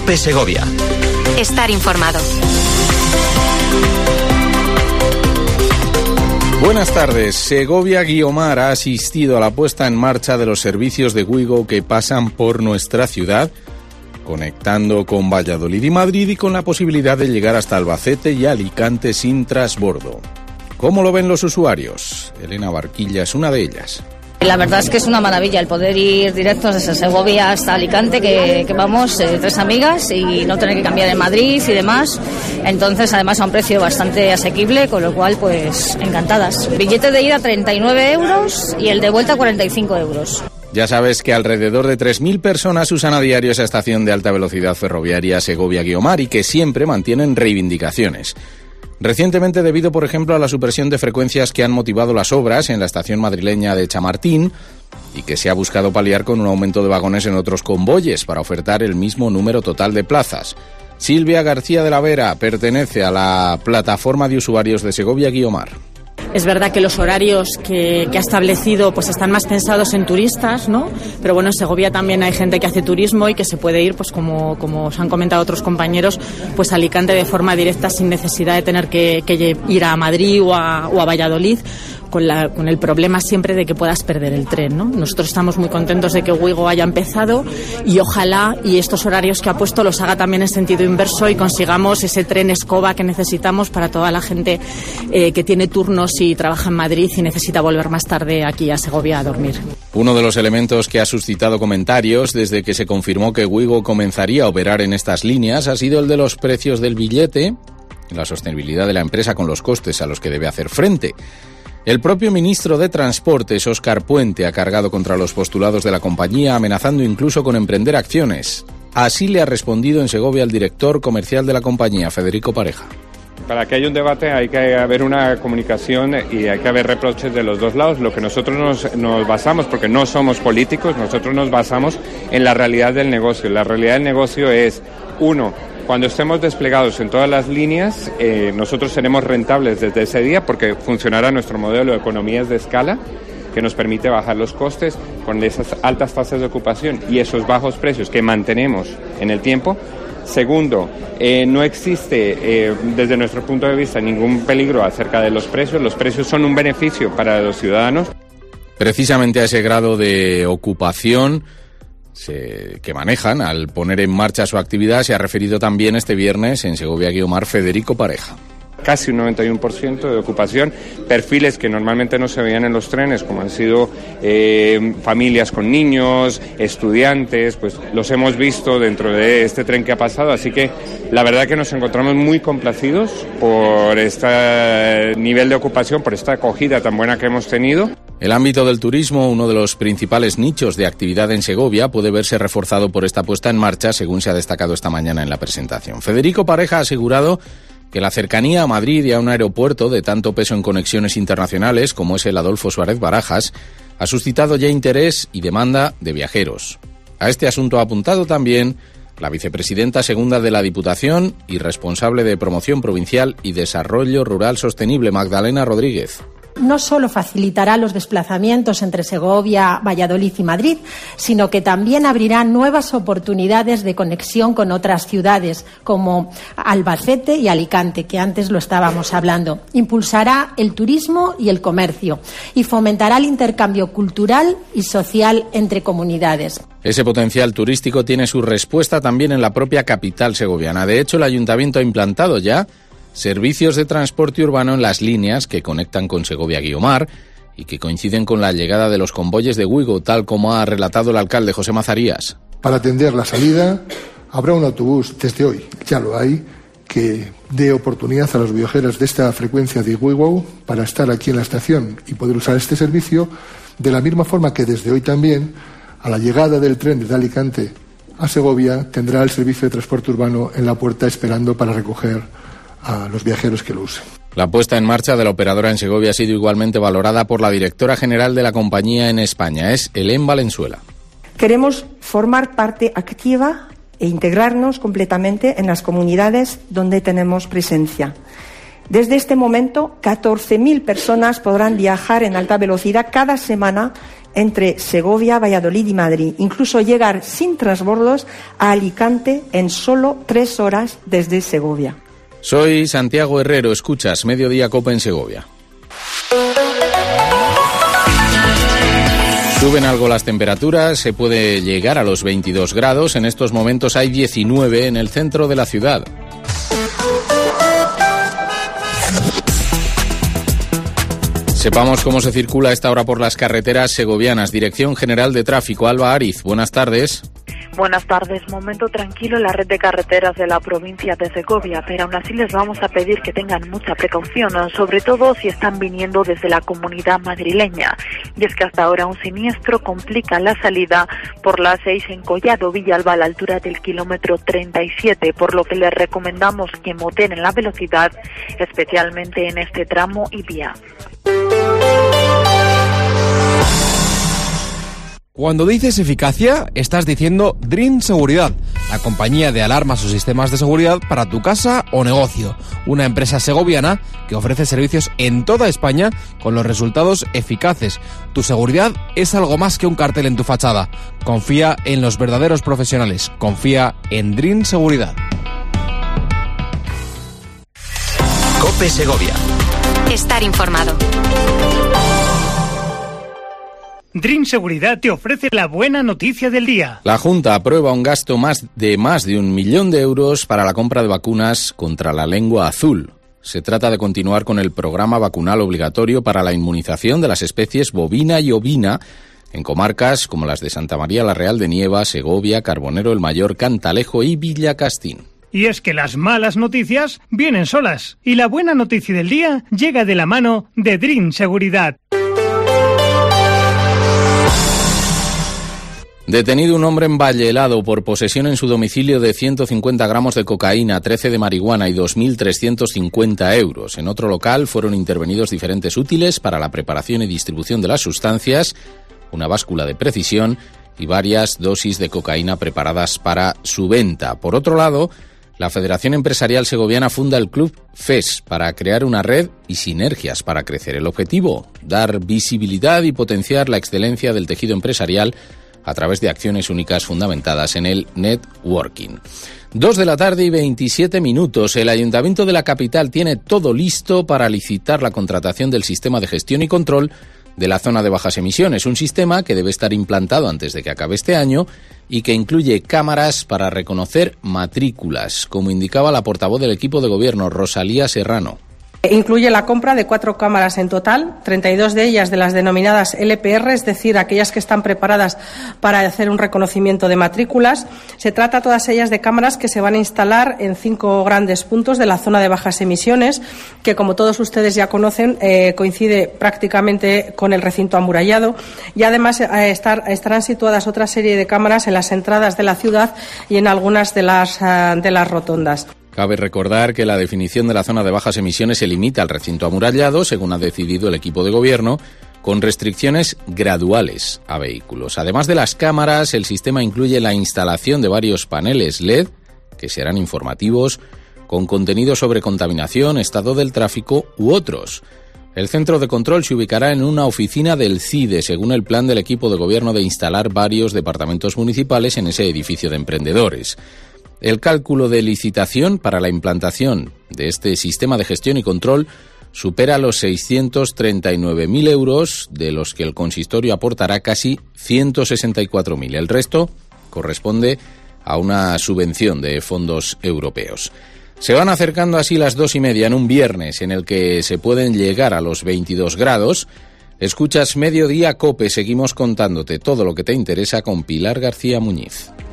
COPE Segovia. Estar informado. Buenas tardes. Segovia-Guiomar ha asistido a la puesta en marcha de los servicios de Ouigo que pasan por nuestra ciudad, conectando con Valladolid y Madrid y con la posibilidad de llegar hasta Albacete y Alicante sin transbordo. ¿Cómo lo ven los usuarios? Elena Barquilla es una de ellas. La verdad es que es una maravilla el poder ir directos desde Segovia hasta Alicante, que vamos 3 amigas y no tener que cambiar en Madrid y demás. Entonces, además a un precio bastante asequible, con lo cual, pues, encantadas. Billete de ida 39 euros y el de vuelta 45 euros. Ya sabes que alrededor de 3.000 personas usan a diario esa estación de alta velocidad ferroviaria Segovia-Guiomar y que siempre mantienen reivindicaciones. Recientemente, debido, por ejemplo, a la supresión de frecuencias que han motivado las obras en la estación madrileña de Chamartín y que se ha buscado paliar con un aumento de vagones en otros convoyes para ofertar el mismo número total de plazas. Silvia García de la Vera pertenece a la plataforma de usuarios de Segovia-Guiomar. Es verdad que los horarios que ha establecido pues están más pensados en turistas, ¿no? Pero bueno, en Segovia también hay gente que hace turismo y que se puede ir, pues como os han comentado otros compañeros, pues a Alicante de forma directa sin necesidad de tener que ir a Madrid o a Valladolid, con el problema siempre de que puedas perder el tren, ¿no? Nosotros estamos muy contentos de que Ouigo haya empezado y ojalá y estos horarios que ha puesto los haga también en sentido inverso y consigamos ese tren escoba que necesitamos para toda la gente que tiene turnos y trabaja en Madrid y necesita volver más tarde aquí a Segovia a dormir. Uno de los elementos que ha suscitado comentarios desde que se confirmó que Ouigo comenzaría a operar en estas líneas ha sido el de los precios del billete y la sostenibilidad de la empresa con los costes a los que debe hacer frente. El propio ministro de Transportes, Óscar Puente, ha cargado contra los postulados de la compañía, amenazando incluso con emprender acciones. Así le ha respondido en Segovia el director comercial de la compañía, Federico Pareja. Para que haya un debate hay que haber una comunicación y hay que haber reproches de los dos lados. Lo que nosotros nos basamos, porque no somos políticos, nosotros nos basamos en la realidad del negocio. La realidad del negocio es, uno, cuando estemos desplegados en todas las líneas, nosotros seremos rentables desde ese día porque funcionará nuestro modelo de economías de escala que nos permite bajar los costes con esas altas tasas de ocupación y esos bajos precios que mantenemos en el tiempo. Segundo, no existe desde nuestro punto de vista ningún peligro acerca de los precios son un beneficio para los ciudadanos. Precisamente a ese grado de ocupación que manejan al poner en marcha su actividad se ha referido también este viernes en Segovia-Guiomar Federico Pareja. Casi un 91% de ocupación, perfiles que normalmente no se veían en los trenes, como han sido familias con niños, estudiantes, pues los hemos visto dentro de este tren que ha pasado, así que la verdad que nos encontramos muy complacidos por este nivel de ocupación, por esta acogida tan buena que hemos tenido. El ámbito del turismo, uno de los principales nichos de actividad en Segovia, puede verse reforzado por esta puesta en marcha, según se ha destacado esta mañana en la presentación. Federico Pareja ha asegurado que la cercanía a Madrid y a un aeropuerto de tanto peso en conexiones internacionales como es el Adolfo Suárez Barajas ha suscitado ya interés y demanda de viajeros. A este asunto ha apuntado también la vicepresidenta segunda de la Diputación y responsable de Promoción Provincial y Desarrollo Rural Sostenible, Magdalena Rodríguez. No solo facilitará los desplazamientos entre Segovia, Valladolid y Madrid, sino que también abrirá nuevas oportunidades de conexión con otras ciudades, como Albacete y Alicante, que antes lo estábamos hablando. Impulsará el turismo y el comercio y fomentará el intercambio cultural y social entre comunidades. Ese potencial turístico tiene su respuesta también en la propia capital segoviana. De hecho, el Ayuntamiento ha implantado ya servicios de transporte urbano en las líneas que conectan con Segovia-Guiomar y que coinciden con la llegada de los convoyes de Ouigo, tal como ha relatado el alcalde José Mazarías. Para atender la salida habrá un autobús, desde hoy ya lo hay, que dé oportunidad a los viajeros de esta frecuencia de Ouigo para estar aquí en la estación y poder usar este servicio, de la misma forma que desde hoy también, a la llegada del tren desde Alicante a Segovia, tendrá el servicio de transporte urbano en la puerta esperando para recoger a los viajeros que lo usen. La puesta en marcha de la operadora en Segovia ha sido igualmente valorada por la directora general de la compañía en España, es Hélène Valenzuela. Queremos formar parte activa e integrarnos completamente en las comunidades donde tenemos presencia. Desde este momento, 14.000 personas podrán viajar en alta velocidad cada semana entre Segovia, Valladolid y Madrid, incluso llegar sin transbordos a Alicante en solo 3 horas desde Segovia. Soy Santiago Herrero, escuchas Mediodía Cope en Segovia. Suben algo las temperaturas, se puede llegar a los 22 grados, en estos momentos hay 19 en el centro de la ciudad. Sepamos cómo se circula a esta hora por las carreteras segovianas. Dirección General de Tráfico, Alba Ariz, buenas tardes. Buenas tardes. Momento tranquilo en la red de carreteras de la provincia de Segovia, pero aún así les vamos a pedir que tengan mucha precaución, sobre todo si están viniendo desde la Comunidad Madrileña. Y es que hasta ahora un siniestro complica la salida por la 6 en Collado Villalba a la altura del kilómetro 37, por lo que les recomendamos que moderen la velocidad, especialmente en este tramo y vía. Cuando dices eficacia, estás diciendo Dream Seguridad, la compañía de alarmas o sistemas de seguridad para tu casa o negocio. Una empresa segoviana que ofrece servicios en toda España con los resultados eficaces. Tu seguridad es algo más que un cartel en tu fachada. Confía en los verdaderos profesionales. Confía en Dream Seguridad. COPE Segovia. Estar informado. Dream Seguridad te ofrece la buena noticia del día. La Junta aprueba un gasto de más de 1 millón de euros para la compra de vacunas contra la lengua azul. Se trata de continuar con el programa vacunal obligatorio para la inmunización de las especies bovina y ovina en comarcas como las de Santa María la Real de Nieva, Segovia, Carbonero el Mayor, Cantalejo y Villacastín. Y es que las malas noticias vienen solas y la buena noticia del día llega de la mano de Dream Seguridad. Detenido un hombre en Valle Helado por posesión en su domicilio de 150 gramos de cocaína, 13 de marihuana y 2.350 euros. En otro local fueron intervenidos diferentes útiles para la preparación y distribución de las sustancias, una báscula de precisión y varias dosis de cocaína preparadas para su venta. Por otro lado, la Federación Empresarial Segoviana funda el Club FES para crear una red y sinergias para crecer. El objetivo, dar visibilidad y potenciar la excelencia del tejido empresarial a través de acciones únicas fundamentadas en el networking. 2:27 p.m. El Ayuntamiento de la capital tiene todo listo para licitar la contratación del sistema de gestión y control de la zona de bajas emisiones, un sistema que debe estar implantado antes de que acabe este año y que incluye cámaras para reconocer matrículas, como indicaba la portavoz del equipo de gobierno, Rosalía Serrano. Incluye la compra de 4 cámaras en total, 32 de ellas de las denominadas LPR, es decir, aquellas que están preparadas para hacer un reconocimiento de matrículas. Se trata todas ellas de cámaras que se van a instalar en 5 grandes puntos de la zona de bajas emisiones, que como todos ustedes ya conocen, coincide prácticamente con el recinto amurallado, y además estarán situadas otra serie de cámaras en las entradas de la ciudad y en algunas de las rotondas. Cabe recordar que la definición de la zona de bajas emisiones se limita al recinto amurallado, según ha decidido el equipo de gobierno, con restricciones graduales a vehículos. Además de las cámaras, el sistema incluye la instalación de varios paneles LED, que serán informativos, con contenido sobre contaminación, estado del tráfico u otros. El centro de control se ubicará en una oficina del CIDE, según el plan del equipo de gobierno de instalar varios departamentos municipales en ese edificio de emprendedores. El cálculo de licitación para la implantación de este sistema de gestión y control supera los 639.000 euros, de los que el consistorio aportará casi 164.000. El resto corresponde a una subvención de fondos europeos. Se van acercando así las 2:30 en un viernes en el que se pueden llegar a los 22 grados. Escuchas Mediodía Cope, seguimos contándote todo lo que te interesa con Pilar García Muñiz.